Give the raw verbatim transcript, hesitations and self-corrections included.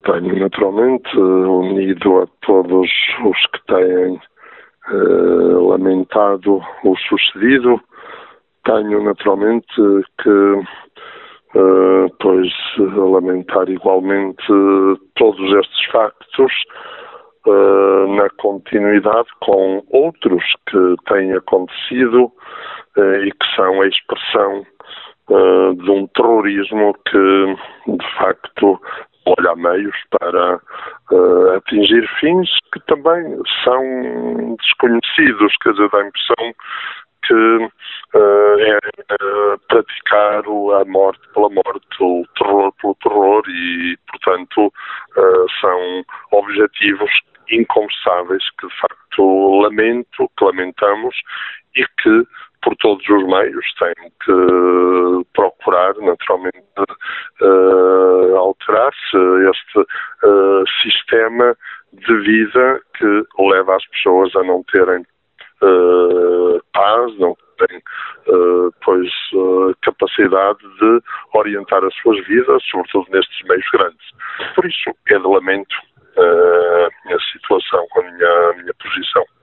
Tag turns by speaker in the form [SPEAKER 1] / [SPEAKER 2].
[SPEAKER 1] tenho naturalmente unido a todos os que têm uh, lamentado o sucedido. Tenho naturalmente que uh, pois lamentar igualmente todos estes factos uh, na continuidade com outros que têm acontecido uh, e que são a expressão uh, de um terrorismo que de facto olha a meios para uh, atingir fins que também são desconhecidos, quer dizer, dá a impressão que uh, é uh, praticar a morte pela morte, o terror pelo terror e, portanto, uh, são objetivos inconversáveis que, de facto, lamento, que lamentamos e que, por todos os meios, têm que procurar, naturalmente, uh, alterar-se este uh, sistema de vida que leva as pessoas a não terem uh, paz, não terem, uh, pois, uh, capacidade de orientar as suas vidas, sobretudo nestes meios grandes. Por isso, é de lamento uh,